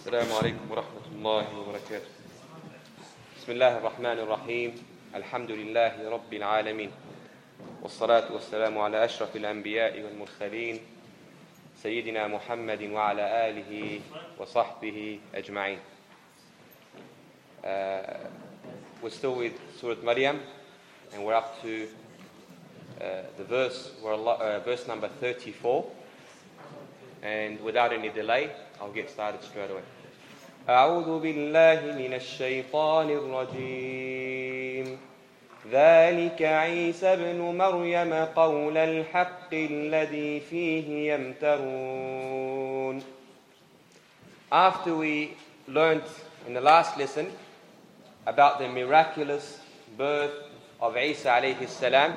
السلام عليكم ورحمة الله وبركاته. بسم الله الرحمن الرحيم. الحمد لله رب العالمين، والصلاة والسلام على أشرف الأنبياء والمرسلين سيدنا محمد وعلى آله وصحبه أجمعين. We're still with Surah Maryam, and we're up to the verse number 34. And without any delay, I'll get started straight away. أعوذ بالله من الشيطان الرجيم. ذلك عيسى ابن مريم قول الحق الذي فيه يمترون. After we learned in the last lesson about the miraculous birth of Isa alayhi salam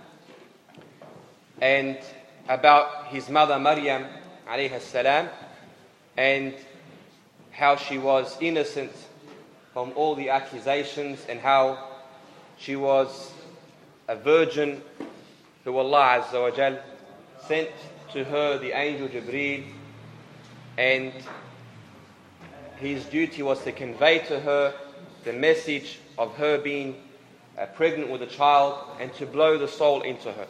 and about his mother Maryam alayhi salam and how she was innocent from all the accusations and how she was a virgin who Allah Azza wa Jal sent to her the angel Jibreel, and his duty was to convey to her the message of her being pregnant with a child and to blow the soul into her.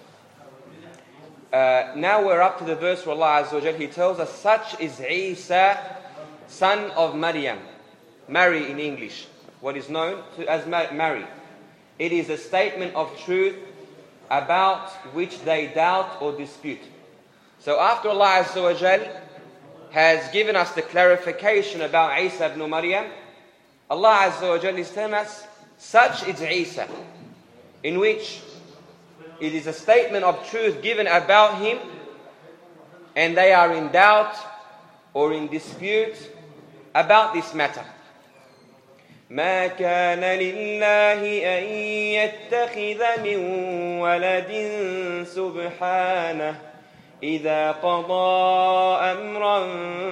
Now we're up to the verse where Allah Azza wa Jal, He tells us, such is Isa, son of Maryam. Mary in English, what is known as Mary. It is a statement of truth about which they doubt or dispute. So after Allah Azza wa Jal has given us the clarification about Isa ibn Maryam, Allah Azza wa Jal is telling us, such is Isa, in which it is a statement of truth given about him, and they are in doubt or in dispute about this matter. ما كان لله أن يتخذ من ولد سبحانه إذا قضى أمرا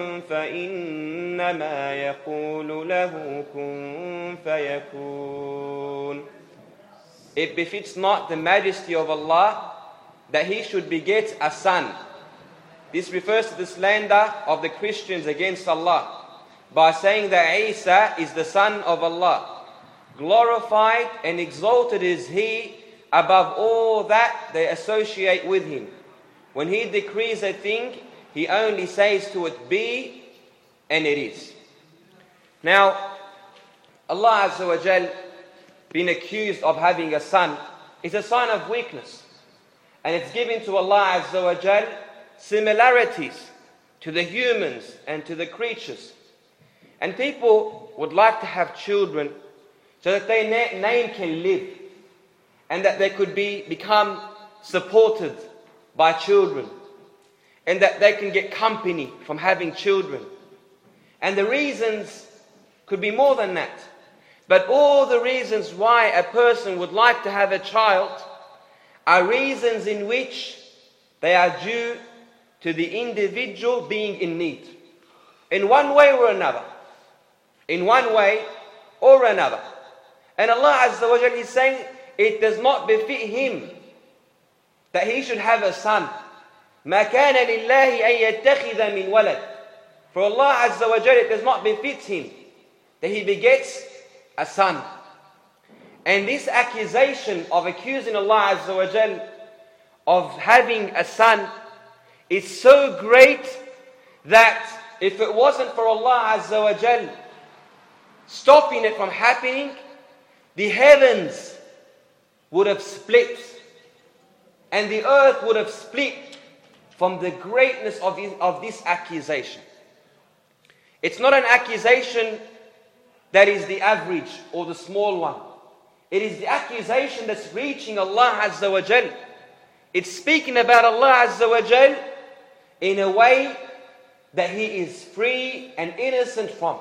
فإنما يقول له كن فيكون. It befits not the majesty of Allah that He should beget a son. This refers to the slander of the Christians against Allah by saying that Isa is the son of Allah. Glorified and exalted is He above all that they associate with Him. When He decrees a thing, He only says to it, be, and it is. Now, Allah Azza wa Jal being accused of having a son is a sign of weakness. And it's given to Allah Azza wa Jal similarities to the humans and to the creatures. And people would like to have children so that their name can live and that they could become supported by children and that they can get company from having children. And the reasons could be more than that. But all the reasons why a person would like to have a child are reasons in which they are due to the individual being in need. In one way or another. In one way or another. And Allah Azza wa Jalla is saying it does not befit Him that He should have a son. مَا كَانَ لِلَّهِ أَن يَتَّخِذَ مِنْ وَلَدٍ. For Allah Azza wa Jalla, it does not befit Him that He begets a son. And this accusation of accusing Allah Azza wa Jal of having a son is so great that if it wasn't for Allah Azza wa Jal stopping it from happening, the heavens would have split and the earth would have split from the greatness of this accusation. It's not an accusation that is the average or the small one. It is the accusation that's reaching Allah Azza wa Jal. It's speaking about Allah Azza wa Jal in a way that He is free and innocent from.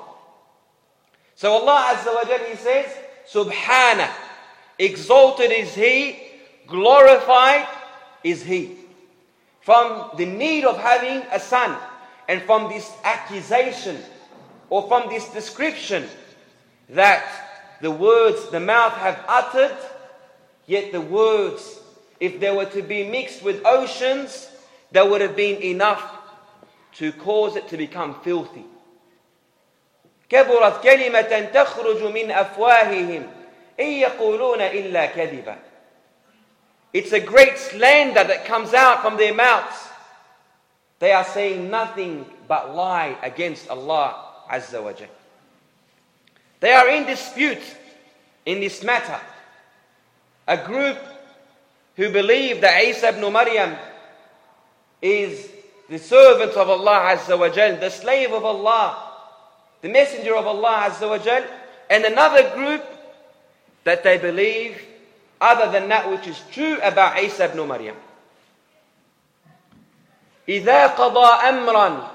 So Allah Azza wa Jal, He says, Subhanah, exalted is He, glorified is He. From the need of having a son and from this accusation or from this description that the words the mouth have uttered, yet the words, if they were to be mixed with oceans, there would have been enough to cause it to become filthy. كبرت كلمة تخرج من أفواههم إن يقولون إلا كذبا. It's a great slander that comes out from their mouths. They are saying nothing but lie against Allah Azza wa Jal. They are in dispute in this matter. A group who believe that Isa ibn Maryam is the servant of Allah Azza wa Jal, the slave of Allah, the messenger of Allah Azza wa Jal, and another group that they believe other than that which is true about Isa ibn Maryam. إذا قضى أمرا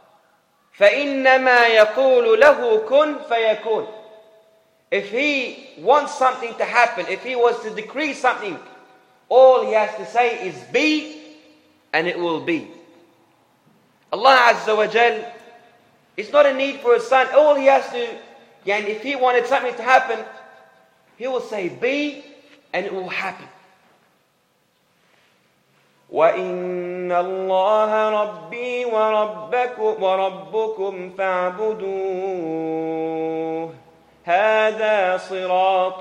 فإنما يقول له كن فيكون. If he wants something to happen, if he was to decree something, all he has to say is be, and it will be. Allah Azza wa Jal, it's not a need for a son. All he has to, and if he wanted something to happen, he will say be, and it will happen. وَإِنَّ اللَّهَ رَبِّي وَرَبُّكُمْ فَاعْبُدُوهُ هَذَا صِرَاطٌ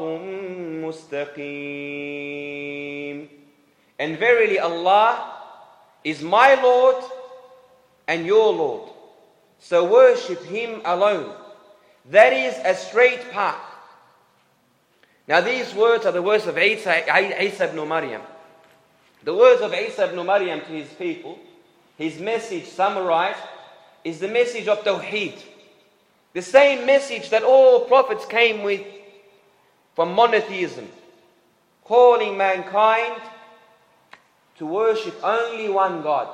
مُسْتَقِيمٌ. And verily Allah is my Lord and your Lord. So worship Him alone. That is a straight path. Now these words are the words of Isa ibn Maryam. The words of Isa ibn Maryam to his people, his message summarized, is the message of Tawheed. The same message that all prophets came with from monotheism, calling mankind to worship only one God.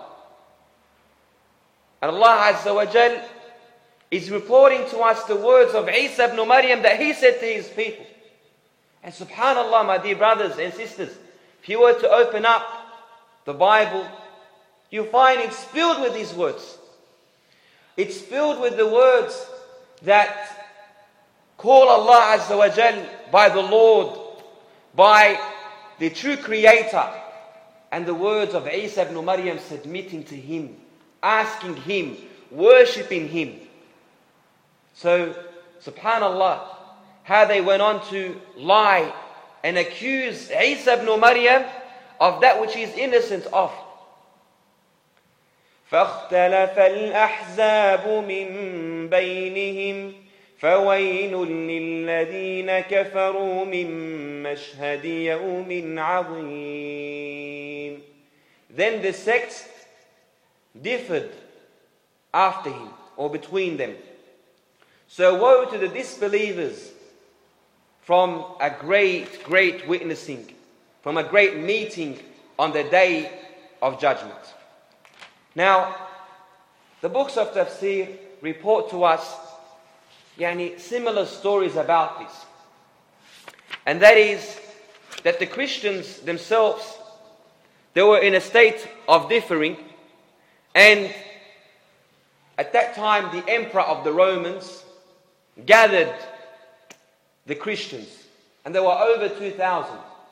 And Allah Azza wa Jal is reporting to us the words of Isa ibn Maryam that he said to his people. And subhanallah, my dear brothers and sisters, if you were to open up the Bible, you find it's filled with these words. It's filled with the words that call Allah Azza wa Jal by the Lord, by the true Creator, and the words of Isa ibn Maryam submitting to Him, asking Him, worshipping Him. So, subhanallah, how they went on to lie and accuse Isa ibn Maryam of that which he is innocent of. فَاخْتَلَفَ الْأَحْزَابُ مِنْ بَيْنِهِمْ فَوَيْلٌ لِلَّذِينَ كَفَرُوا مِنْ مَشْهَدِ يَوْمٍ عَظِيمٍ. Then the sects differed after him, or between them. So woe to the disbelievers from a great, great witnessing, from a great meeting on the day of judgment. Now, the books of tafsir report to us similar stories about this. And that is that the Christians themselves, they were in a state of differing, and at that time the emperor of the Romans gathered the Christians, and there were over 2,000.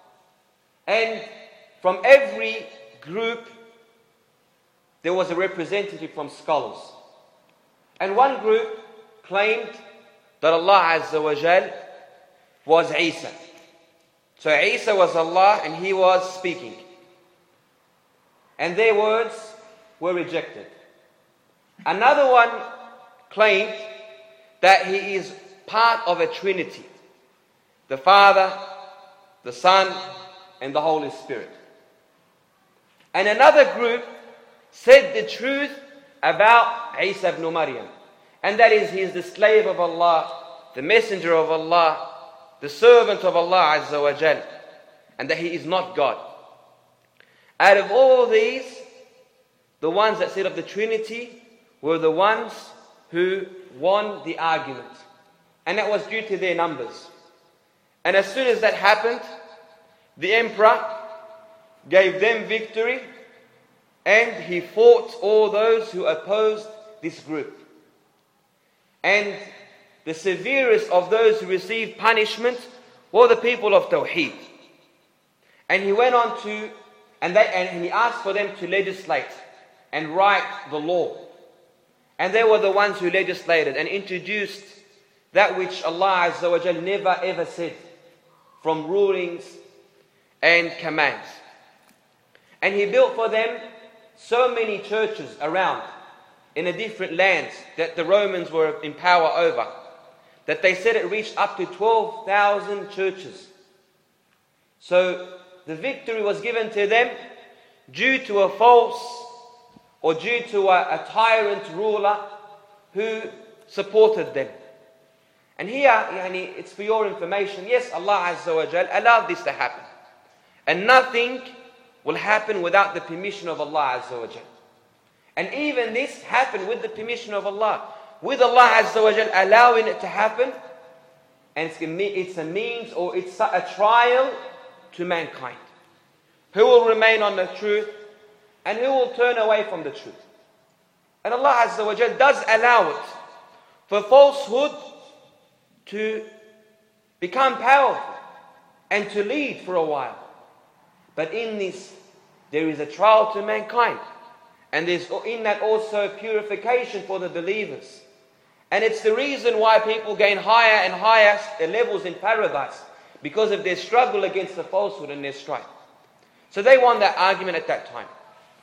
And from every group there was a representative from scholars. And one group claimed that Allah Azza wa Jal was Isa. So Isa was Allah and He was speaking. And their words were rejected. Another one claimed that He is part of a Trinity: the Father, the Son, and the Holy Spirit. And another group said the truth about Isa ibn Maryam, and that is, he is the slave of Allah, the messenger of Allah, the servant of Allah Azza wa Jal, and that he is not God. Out of all these, the ones that said of the Trinity were the ones who won the argument, and that was due to their numbers. And as soon as that happened, the emperor gave them victory, and he fought all those who opposed this group. And the severest of those who received punishment were the people of Tawheed. And he went on to, and he asked for them to legislate and write the law. And they were the ones who legislated and introduced that which Allah Azza wa Jal never ever said from rulings and commands. And He built for them so many churches around in the different lands that the Romans were in power over, that they said it reached up to 12,000 churches. So the victory was given to them due to a false or due to a tyrant ruler who supported them. And here, it's for your information, yes, Allah Azza wa Jal allowed this to happen. And nothing will happen without the permission of Allah Azza wa Jal. And even this happened with the permission of Allah. With Allah Azza wa Jal allowing it to happen, and it's a means or it's a trial to mankind. Who will remain on the truth and who will turn away from the truth. And Allah Azza wa Jal does allow it for falsehood to become powerful and to lead for a while. But in this, there is a trial to mankind. And there's in that also purification for the believers. And it's the reason why people gain higher and higher levels in paradise, because of their struggle against the falsehood and their strife. So they won that argument at that time.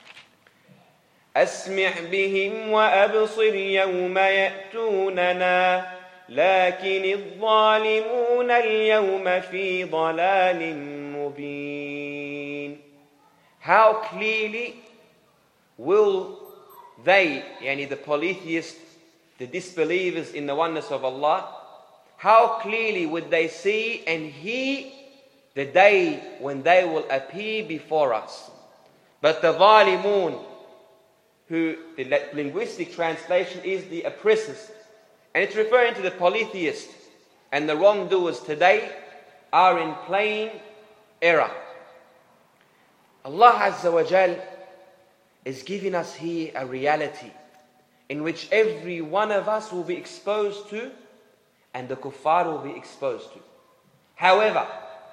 أسمع بهم وأبصر يوم يأتوننا لكن الظالمون اليوم في ضلال مبين. How clearly will they, the polytheists, the disbelievers in the oneness of Allah, how clearly would they see and hear the day when they will appear before us? But the zalimun, who the linguistic translation is the oppressors, and it's referring to the polytheists and the wrongdoers today, are in plain error. Allah Azza wa Jal is giving us here a reality in which every one of us will be exposed to, and the kuffar will be exposed to. However,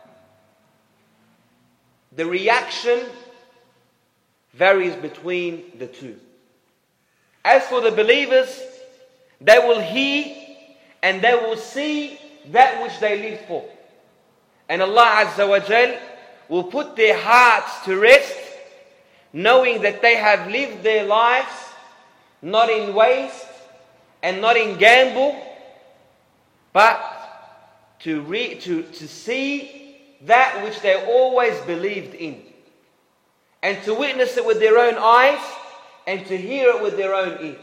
the reaction varies between the two. As for the believers, they will hear and they will see that which they lived for. And Allah Azza wa Jal will put their hearts to rest, knowing that they have lived their lives not in waste and not in gamble, but to see that which they always believed in, and to witness it with their own eyes and to hear it with their own ears.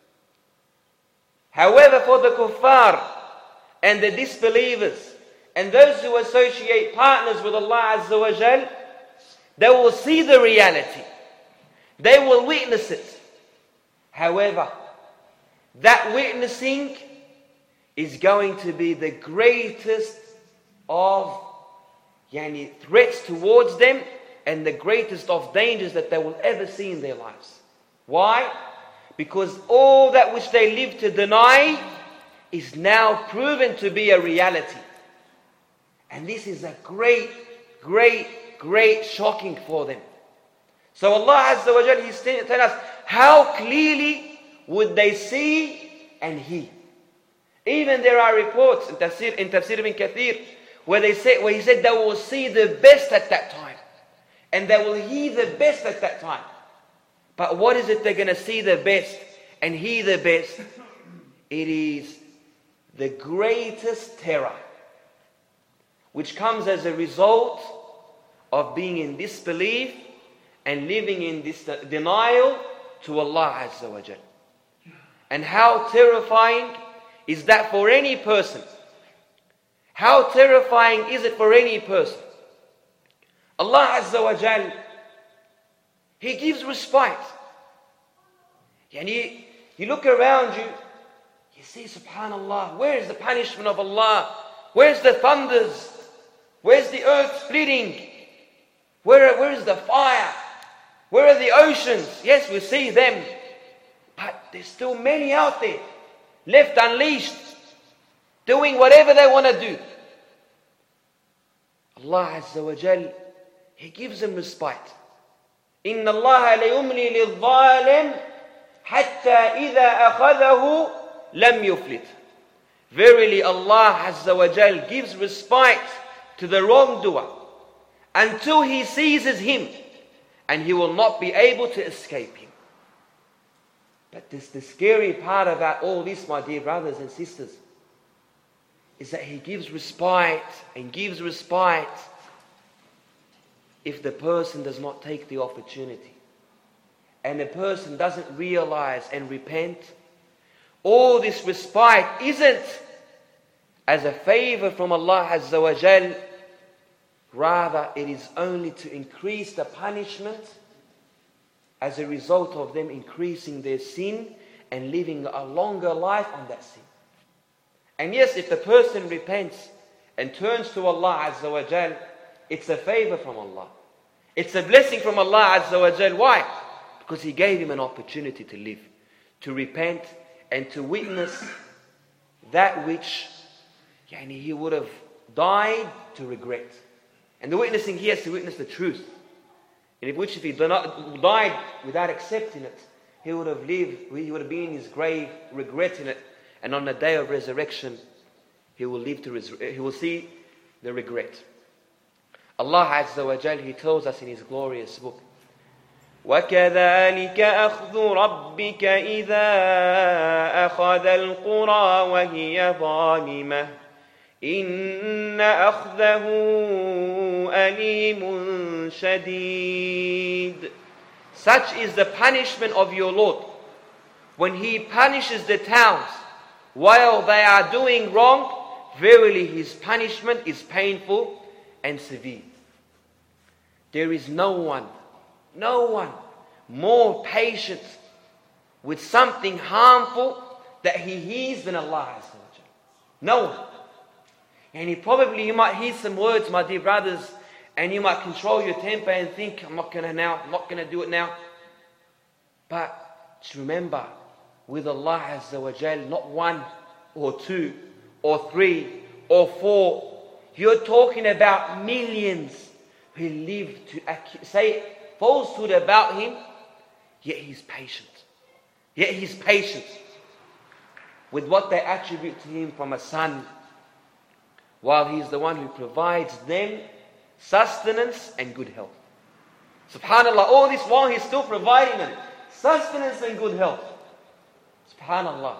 However, for the kuffar and the disbelievers and those who associate partners with Allah Azza wa Jal, they will see the reality. They will witness it. However, that witnessing is going to be the greatest of threats towards them and the greatest of dangers that they will ever see in their lives. Why? Because all that which they live to deny is now proven to be a reality. And this is a great shocking for them. So Allah Azza wa Jal, He's telling us, how clearly would they see and hear? Even there are reports in Tafsir ibn Kathir where He said they will see the best at that time, and they will hear the best at that time. But what is it they're going to see the best and hear the best? It is the greatest terror, which comes as a result of being in disbelief and living in this denial to Allah Azza wa Jal. And how terrifying is that for any person? How terrifying is it for any person? Allah Azza wa Jal, He gives respite. And you look around you, you see, subhanallah, where is the punishment of Allah? Where's the thunders? Where's the earth splitting? Where is the fire? Where are the oceans? Yes, we see them. But there's still many out there, left unleashed, doing whatever they want to do. Allah Azza wa Jal, He gives them respite. إِنَّ اللَّهَ لَيُمْلِي لِلظَّالِمِ حَتَّى إِذَا أَخَذَهُ لَمْ يُفْلِتْ. Verily Allah Azza wa Jal gives respite to the wrongdoer until he seizes him, and he will not be able to escape him. But the scary part about all this, my dear brothers and sisters, is that he gives respite and gives respite if the person does not take the opportunity. And the person doesn't realize and repent. All this respite isn't as a favor from Allah Azza wa Jal. Rather, it is only to increase the punishment as a result of them increasing their sin and living a longer life on that sin. And yes, if the person repents and turns to Allah Azza wa Jal, it's a favor from Allah. It's a blessing from Allah Azza wa Jal. Why? Because He gave him an opportunity to live, to repent, and to witness that which he would have died to regret. And the witnessing, he has to witness the truth. And if he died without accepting it, he would have lived, he would have been in his grave regretting it. And on the day of resurrection, he will see the regret. Allah Azza wa Jal, He tells us in His glorious book, وَكَذَلِكَ أَخْذُ رَبِّكَ إِذَا أَخَذَ الْقُرَى وَهِيَ ظَالِمَةٌ إِنَّ أَخْذَهُ أَلِيمٌ شَدِيدٌ. Such is the punishment of your Lord when He punishes the towns while they are doing wrong. Verily His punishment is painful and severe. There is no one more patient with something harmful that He hears than Allah Azza wa Jal. No one. And you might hear some words, my dear brothers, and you might control your temper and think, I'm not going to do it now. But just remember, with Allah Azza wa Jal, not one or two or three or four. You're talking about millions who live to say falsehood about Him, yet He's patient. Yet He's patient with what they attribute to Him from a son, while He's the one who provides them sustenance and good health. Subhanallah, all this while He's still providing them sustenance and good health. Subhanallah.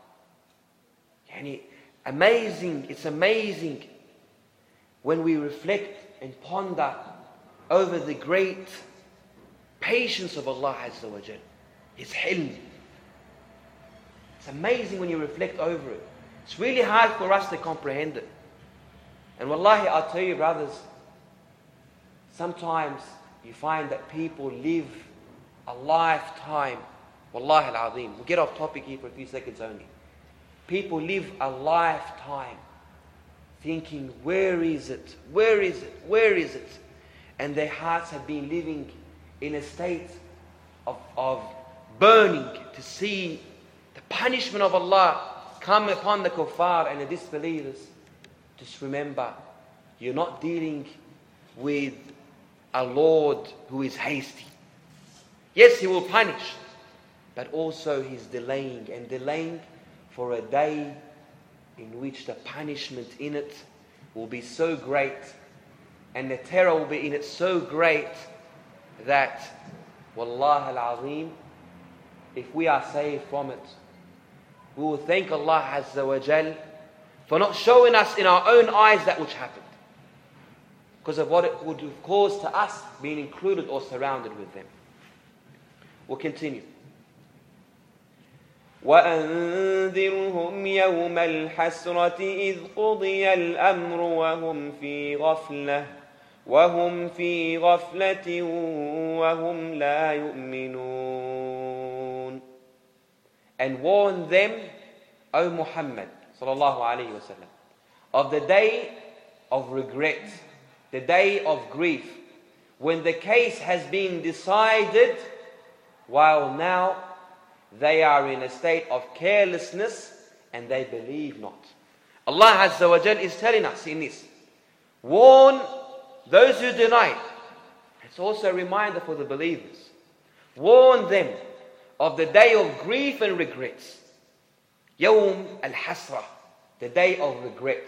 It's amazing when we reflect and ponder over the great patience of Allah Azza wa Jal, His hilm. It's amazing when you reflect over it. It's really hard for us to comprehend it. And wallahi, I'll tell you brothers, sometimes you find that people live a lifetime. Wallahi al-azim. We'll get off topic here for a few seconds only. People live a lifetime thinking, where is it? Where is it? Where is it? And their hearts have been living in a state of burning to see the punishment of Allah come upon the kuffar and the disbelievers. Just remember, you're not dealing with a Lord who is hasty. Yes, He will punish, but also He's delaying for a day in which the punishment in it will be so great and the terror will be in it so great that, Wallah al-Azim, if we are saved from it, we will thank Allah Azza wa Jal for not showing us in our own eyes that which happened, because of what it would have caused to us being included or surrounded with them. We'll continue. وأنذرهم يوم الحسرة إذ قضي الأمر وهم في غفلة وهم لا يؤمنون. And warn them, O Muhammad sallallahu alayhi wa sallam, of the day of regret, the day of grief, when the case has been decided, while now they are in a state of carelessness and they believe not. Allah Azza wa Jal is telling us in this, warn those who deny. It's also a reminder for the believers. Warn them of the day of grief and regrets. Yawm al-Hasra. The day of regret.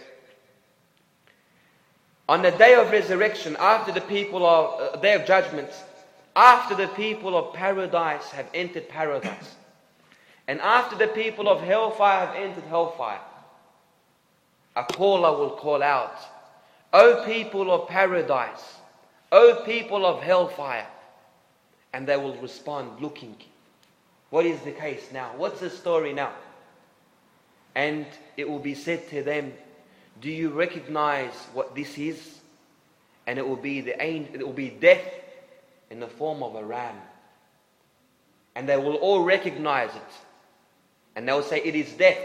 On the day of resurrection, after the people of day of judgment, after the people of paradise have entered paradise, and after the people of hellfire have entered hellfire, a caller will call out, O people of paradise, O people of hellfire. And they will respond looking, what is the case now? What's the story now? And it will be said to them, do you recognize what this is? And it will be death in the form of a ram. And they will all recognize it. And they will say, it is death.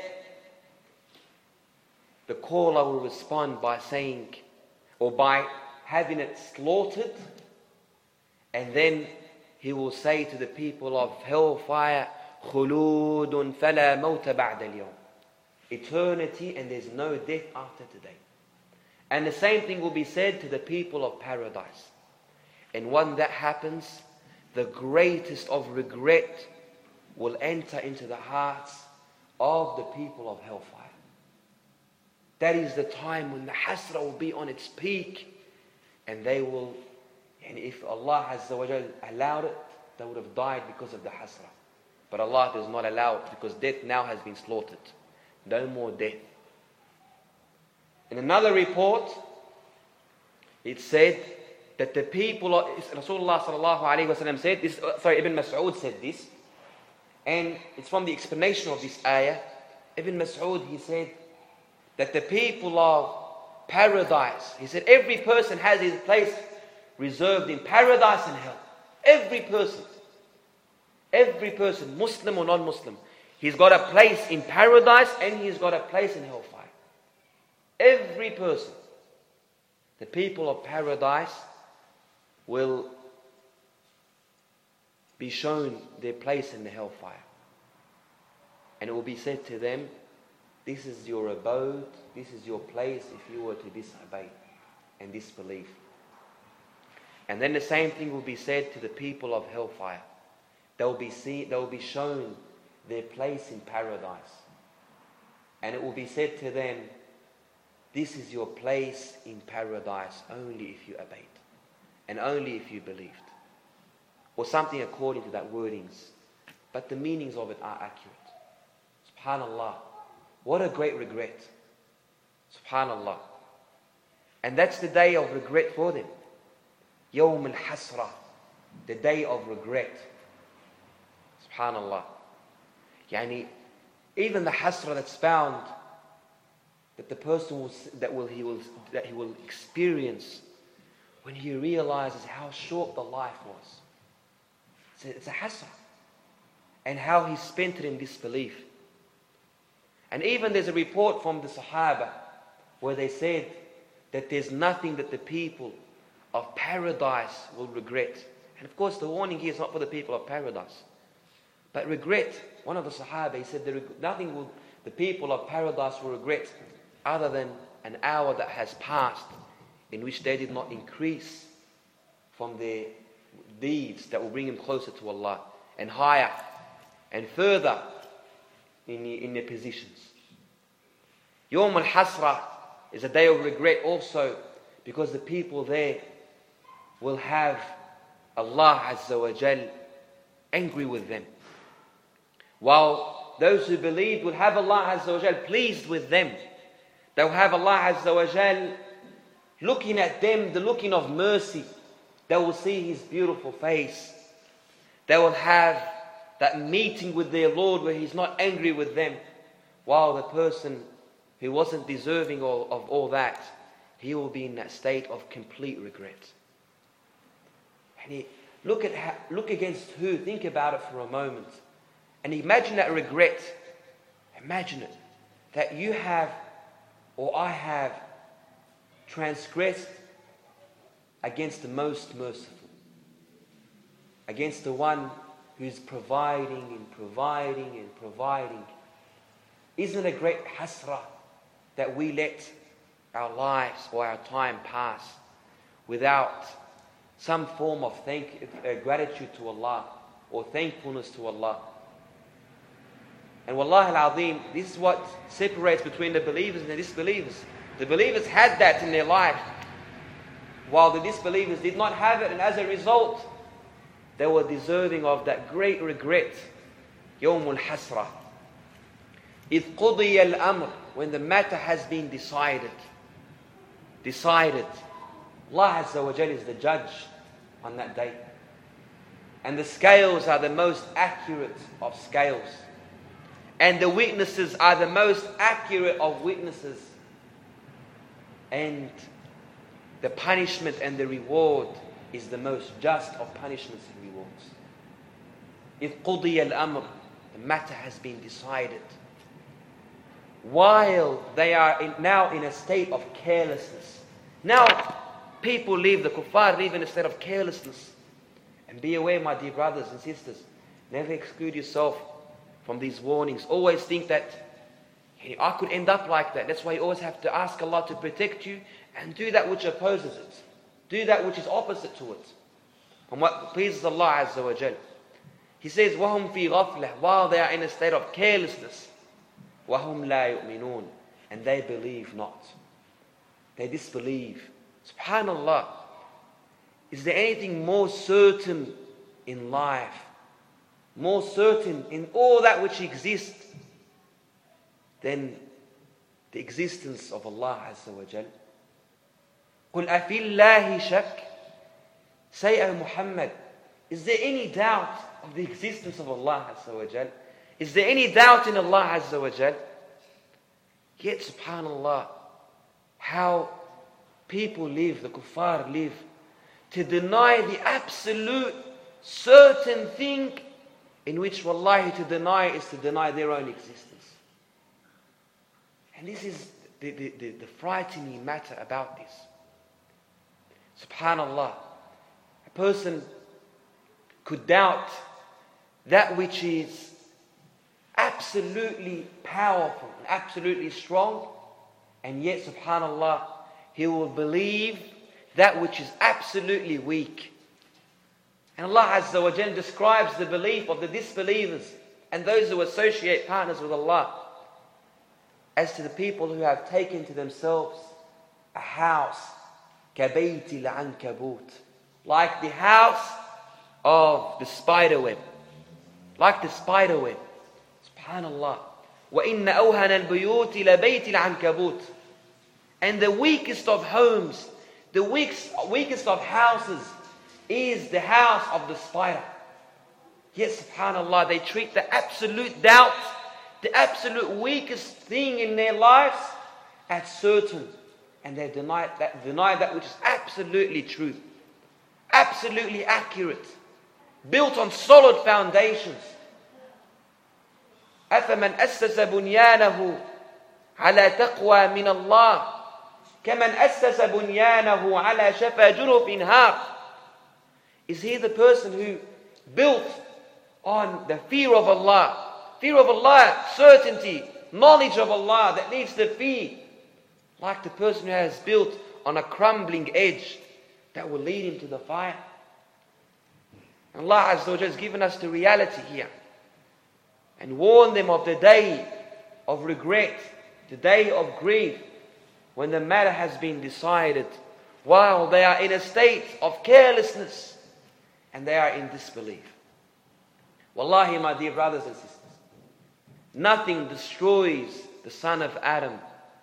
The caller will respond by saying, or by having it slaughtered, and then he will say to the people of hellfire, خُلُودٌ فَلَا مَوْتَ بَعْدَ الْيَوْمِ. Eternity, and there's no death after today. And the same thing will be said to the people of paradise. And when that happens, the greatest of regret will enter into the hearts of the people of hellfire. That is the time when the hasra will be on its peak, and they will, and if Allah Azza wa Jal allowed it, they would have died because of the hasra. But Allah does not allow it, because death now has been slaughtered. No more death. In another report, it said that the people of Rasulullah sallallahu alaihi wasallam said this. Ibn Mas'ud said this, and it's from the explanation of this ayah. Ibn Mas'ud, he said that the people of paradise, he said every person has his place reserved in paradise and hell. Every person, Muslim or non-Muslim, he's got a place in paradise and he's got a place in hellfire. Every person. The people of paradise will be shown their place in the hellfire. And it will be said to them, this is your abode, this is your place if you were to disobey and disbelieve. And then the same thing will be said to the people of hellfire. They will be shown their place in paradise. And it will be said to them, this is your place in paradise only if you obeyed and only if you believed. Or something according to that wordings. But the meanings of it are accurate. Subhanallah. What a great regret. Subhanallah. And that's the day of regret for them. Yawm al-Hasra. The day of regret. Subhanallah. Yani, even the hasra that's found, that the person he will experience when he realizes how short the life was. It's a hasra. And how he spent it in disbelief. And even there's a report from the Sahaba where they said that there's nothing that the people of paradise will regret. And of course the warning here is not for the people of paradise. But regret, one of the Sahaba, he said nothing the people of paradise will regret other than an hour that has passed in which they did not increase from their deeds that will bring them closer to Allah and higher and further in their positions. Yawm al-Hasra is a day of regret also because the people there will have Allah Azza wa Jal angry with them. While those who believed will have Allah Azza wa Jal pleased with them. They'll have Allah Azza wa Jal looking at them, the looking of mercy. They will see His beautiful face. They will have that meeting with their Lord where He's not angry with them. While the person who wasn't deserving of all that, he will be in that state of complete regret. And look against who? Think about it for a moment. And imagine that regret. Imagine it. That you have, or I have, transgressed against the most merciful. Against the one who's providing and providing and providing. Isn't it a great hasra that we let our lives or our time pass without some form of gratitude to Allah or thankfulness to Allah? And wallahi al-azim, this is what separates between the believers and the disbelievers. The believers had that in their life, while the disbelievers did not have it, and as a result, they were deserving of that great regret. Yawmul Hasra. إِذْ قُضِيَ الْأَمْرِ, when the matter has been decided. Allah Azza wa Jal is the judge on that day. And the scales are the most accurate of scales. And the witnesses are the most accurate of witnesses. And the punishment and the reward is the most just of punishments and rewards. إِذْ قُضِيَ الْأَمْرِ, the matter has been decided. While they are now in a state of carelessness. Now, people live, the kuffar live in a state of carelessness. And be aware, my dear brothers and sisters, never exclude yourself from these warnings. Always think that I could end up like that. That's why you always have to ask Allah to protect you and do that which opposes it. Do that which is opposite to it. And what pleases Allah Azza wa Jal. He says, وَهُمْ فِي غَفْلَةٍ, while they are in a state of carelessness. وَهُمْ لَا يُؤْمِنُونَ, and they believe not. They disbelieve. Subhanallah. Is there anything more certain in life, more certain in all that which exists than the existence of Allah Azza wa Jal? قُلْ أَفِي اللَّهِ شَكٍّ. Say, O Muhammad, is there any doubt of the existence of Allah Azza wa Jal? Is there any doubt in Allah Azza wa Jal? Yet, subhanallah, how people live, the kuffar live, to deny the absolute certain thing, in which wallahi to deny is to deny their own existence. And this is the frightening matter about this. Subhanallah, a person could doubt that which is absolutely powerful and absolutely strong, and yet subhanallah, he will believe that which is absolutely weak. And Allah Azza wa Jalla describes the belief of the disbelievers and those who associate partners with Allah as to the people who have taken to themselves a house, كَبَيْتِ الْعَنْكَبُوتِ, like the house of the spider web. Like the spider web. Subhanallah. وَإِنَّ أَوْهَنَ الْبُيُوتِ لَبَيْتِ الْعَنْكَبُوتِ. And the weakest of homes, the weakest of houses is the house of the spider. Yes, subhanallah, they treat the absolute doubt, the absolute weakest thing in their lives as certain. And they deny that which is absolutely true, absolutely accurate, built on solid foundations. أَفَمَنْ أَسَّسَ بُنْيَانَهُ عَلَى تَقْوَى مِنَ اللَّهِ كَمَنْ أَسَّسَ بُنْيَانَهُ عَلَى شَفَى جُرُفٍ هَارٍ. Is he the person who built on the fear of Allah, certainty, knowledge of Allah that leads to fear, like the person who has built on a crumbling edge that will lead him to the fire? Allah Azza wa Jalla has given us the reality here and warned them of the day of regret, the day of grief, when the matter has been decided, while they are in a state of carelessness and they are in disbelief. Wallahi, my dear brothers and sisters, nothing destroys the son of Adam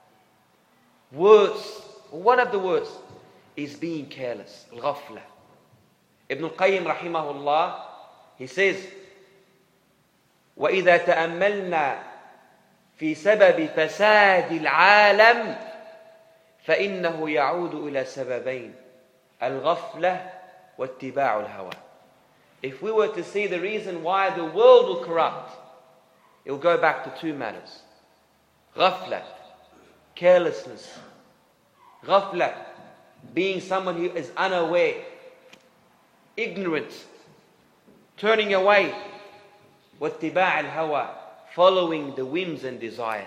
worse, one of the worst, is being careless. Al-ghafla. Ibn al-Qayyim rahimahullah, he says, وَإِذَا تَأَمَّلْنَا فِي سَبَبِ فَسَادِ الْعَالَمِ فَإِنَّهُ يَعُودُ إِلَى سَبَبَيْنِ الْغَفْلَةِ وَاتِّبَاعُ الْهَوَى. If we were to see the reason why the world will corrupt, it will go back to two matters. Ghafla, carelessness. Ghafla, being someone who is unaware, ignorant, turning away. وَاتِّبَاعُ الْهَوَى, following the whims and desires.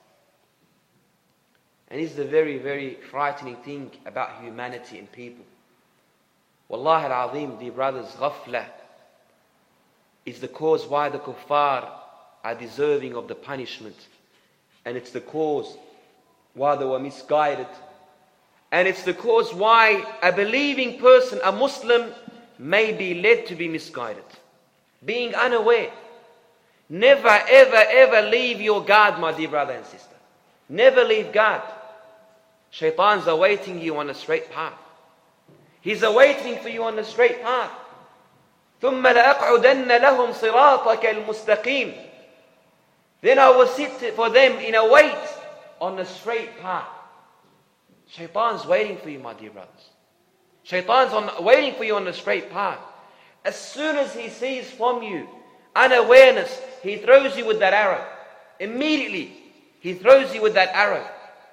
And this is the very, very frightening thing about humanity and people. Wallahi al-azim, dear brothers, ghafla is the cause why the kuffar are deserving of the punishment. And it's the cause why they were misguided. And it's the cause why a believing person, a Muslim, may be led to be misguided. Being unaware. Never, ever, ever leave your guard, my dear brother and sister. Never leave guard. Shaitan's awaiting you on a straight path. He's awaiting for you on the straight path. ثُمَّ لَأَقْعُدَنَّ لَهُمْ صِرَاطَكَ الْمُسْتَقِيمِ. Then I will sit for them in a wait on the straight path. Shaitan's waiting for you, my dear brothers. Shaitan's waiting for you on the straight path. As soon as he sees from you unawareness, he throws you with that arrow. Immediately, he throws you with that arrow.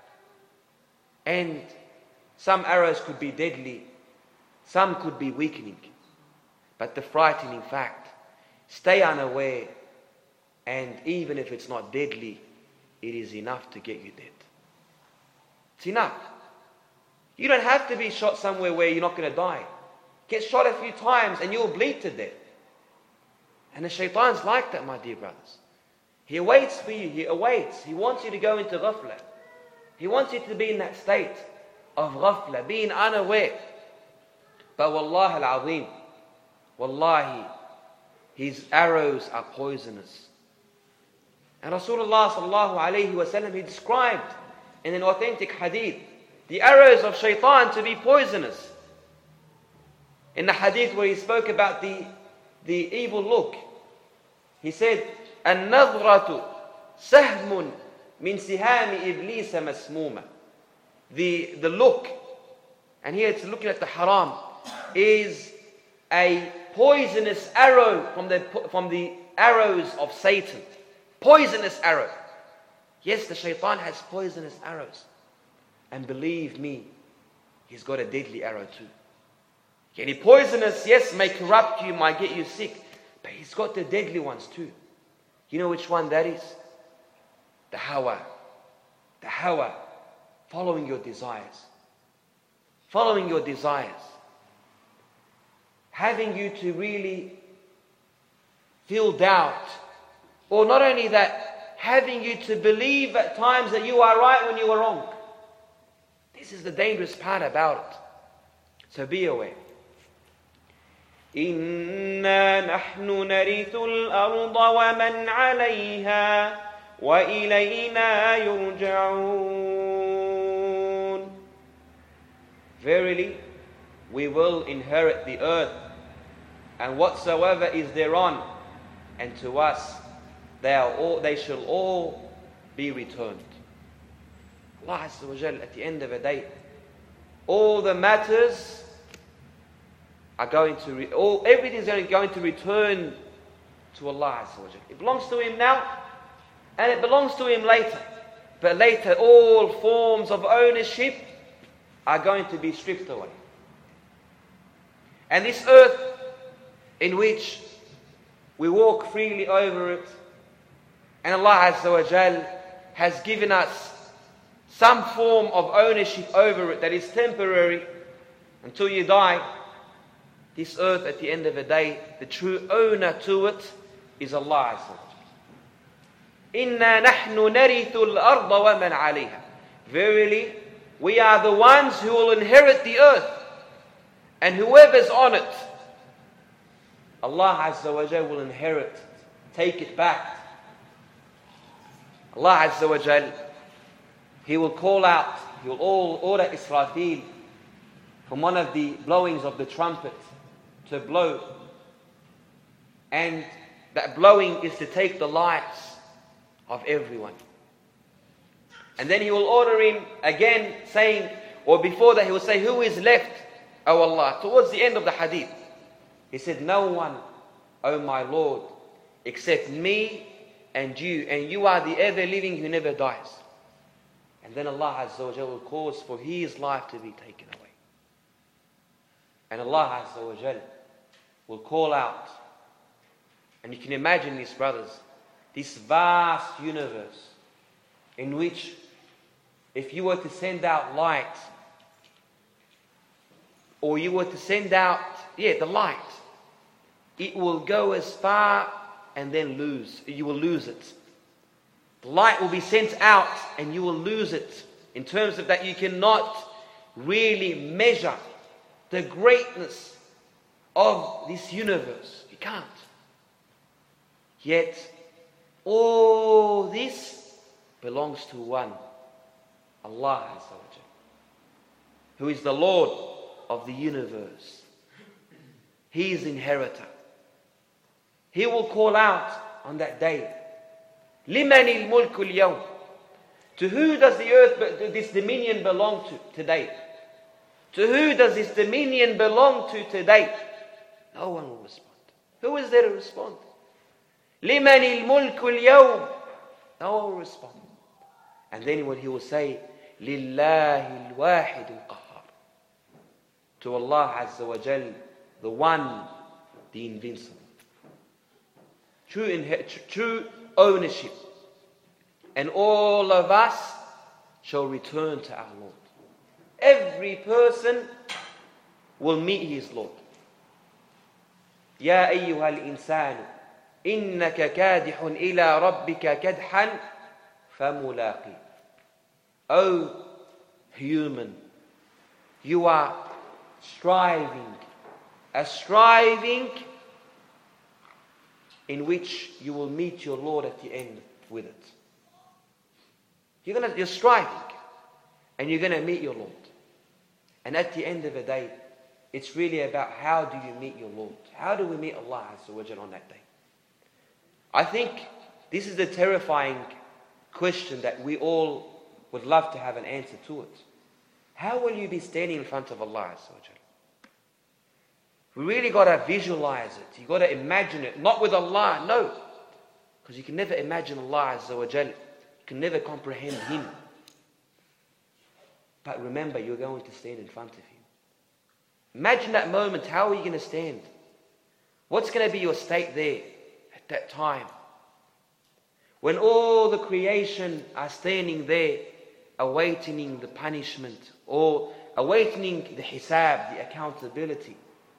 And some arrows could be deadly. Some could be weakening. But the frightening fact, stay unaware. And even if it's not deadly, it is enough to get you dead. It's enough. You don't have to be shot somewhere where you're not going to die. Get shot a few times and you'll bleed to death. And the shaitan's like that, my dear brothers. He awaits for you. He awaits. He wants you to go into ghafla. He wants you to be in that state of ghafla, being unaware. But wallahi al-azim, wallahi, his arrows are poisonous. And Rasulullah sallallahu alayhi wa sallam, he described in an authentic hadith the arrows of shaitan to be poisonous. In the hadith where he spoke about the evil look, he said, النظرة سهم من سهام إبليس مسمومة. The look, and here it's looking at the haram, is a poisonous arrow from the arrows of Satan. Poisonous arrow. Yes, the shaitan has poisonous arrows. And believe me, he's got a deadly arrow too. Any poisonous, yes, may corrupt you, might get you sick. But he's got the deadly ones too. You know which one that is? The hawa. The hawa. Following your desires. Following your desires. Having you to really feel doubt. Or not only that, having you to believe at times that you are right when you are wrong. This is the dangerous part about it. So be aware. إِنَّا نَحْنُ نَرِثُ الْأَرْضَ وَمَنْ عَلَيْهَا وَإِلَيْنَا يُرْجَعُونَ. Verily, we will inherit the earth and whatsoever is thereon, and to us they shall all be returned. Allah Azza wa Jal, at the end of the day, all the matters are going to, everything is going to return to Allah Azza wa Jal. It belongs to Him now, and it belongs to Him later. But later, all forms of ownership are going to be stripped away. And this earth in which we walk freely over it, and Allah Azza wa Jal has given us some form of ownership over it that is temporary until you die. This earth, at the end of the day, the true owner to it is Allah Azza wa Jal. إِنَّا نَحْنُ نَرِثُ الْأَرْضَ وَمَنْ عَلَيْهَا. Verily, we are the ones who will inherit the earth, and whoever's on it, Allah Azza wa Jal will inherit, take it back. Allah Azza wa Jal, He will call out, He will order Israfil from one of the blowings of the trumpet to blow. And that blowing is to take the lives of everyone. And then He will order him again, saying, or before that He will say, who is left, O Allah? Towards the end of the hadith, He said, no one, O my Lord, except me and you are the ever living who never dies. And then Allah Azza wa Jal will cause for his life to be taken away. And Allah Azza wa Jal will call out. And you can imagine this, brothers, this vast universe in which if you were to send out light, or you were to send out, the light, it will go as far and then lose. You will lose it. The light will be sent out and you will lose it. In terms of that, you cannot really measure the greatness of this universe. You can't. Yet, all this belongs to one, Allah Azza wa Jalla, who is the Lord of the universe. He is inheritor. He will call out on that day, لِمَنِ الْمُلْكُ الْيَوْمِ. To who does the earth, this dominion belong to today? To who does this dominion belong to today? No one will respond. Who is there to respond? لِمَنِ الْمُلْكُ الْيَوْمِ. No one will respond. And then what he will say, لِلَّهِ الْوَاحِدِ الْقَهَّارِ. To Allah Azza wa Jal, the one, the invincible. True ownership. And all of us shall return to our Lord. Every person will meet his Lord. يا أيها الإنسان إنك كادح إلى ربك كدحا فملاقي. O human, you are striving, a striving in which you will meet your Lord at the end with it. You're striving and you're going to meet your Lord. And at the end of the day, it's really about how do you meet your Lord? How do we meet Allah Azza wa Jalla on that day? I think this is the terrifying question that we all would love to have an answer to it. How will you be standing in front of Allah Azza wa Jalla? We really got to visualize it. You got to imagine it. Not with Allah, no. Because you can never imagine Allah Azza wa Jalla. You can never comprehend Him. But remember, you're going to stand in front of Him. Imagine that moment. How are you going to stand? What's going to be your state there at that time? When all the creation are standing there, awaiting the punishment or awaiting the hisab, the accountability.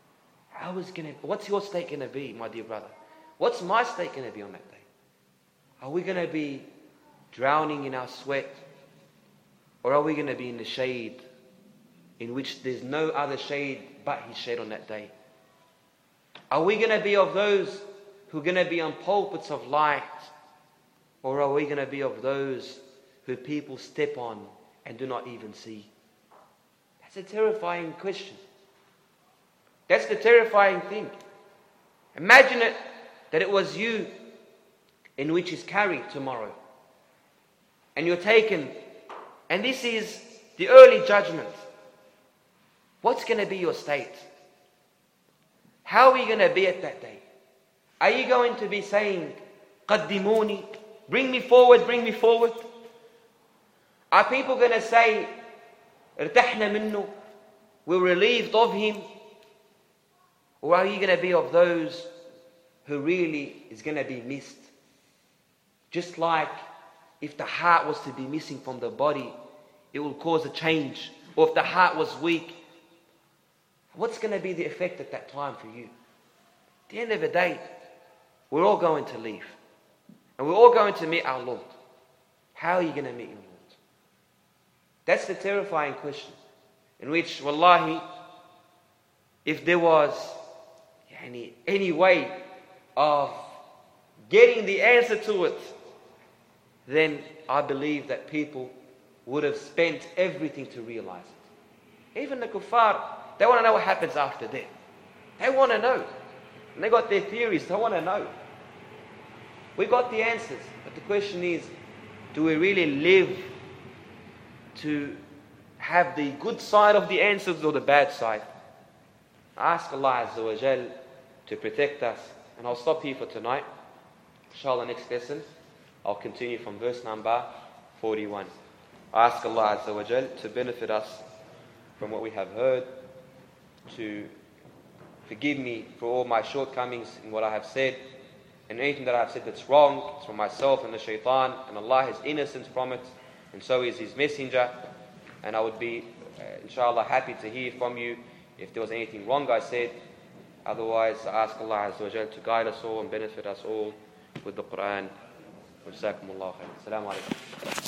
What's your state going to be, my dear brother? What's my state going to be on that day? Are we going to be drowning in our sweat? Or are we going to be in the shade in which there's no other shade but His shade on that day? Are we going to be of those who are going to be on pulpits of light? Or are we going to be of those who people step on and do not even see? That's a terrifying question. That's the terrifying thing. Imagine it that it was you in which is carried tomorrow. And you're taken. And this is the early judgment. What's going to be your state? How are you going to be at that day? Are you going to be saying, قَدِّمُونِي, bring me forward, bring me forward? Are people going to say, ارتحنا منه, we're relieved of him? Or are you going to be of those who really is going to be missed? Just like if the heart was to be missing from the body, it will cause a change. Or if the heart was weak, what's going to be the effect at that time for you? At the end of the day, we're all going to leave. And we're all going to meet our Lord. How are you going to meet your Lord? That's the terrifying question. In which, wallahi, if there was any way of getting the answer to it, then I believe that people would have spent everything to realize it. Even the kuffar, they want to know what happens after death. They want to know. And they got their theories, they want to know. We got the answers, but the question is, do we really live to have the good side of the answers or the bad side? I ask Allah Azza wa Jal to protect us. And I'll stop here for tonight. Inshallah, next lesson, I'll continue from verse number 41. I ask Allah Azza wa Jal to benefit us from what we have heard, to forgive me for all my shortcomings in what I have said, and anything that I have said that's wrong, it's from myself and the shaitan, and Allah is innocent from it, and so is His messenger. And I would be, inshallah, happy to hear from you if there was anything wrong I said. Otherwise, I ask Allah Azza wa Jal to guide us all and benefit us all with the Quran. وجزاكم الله خيرا. السلام عليكم.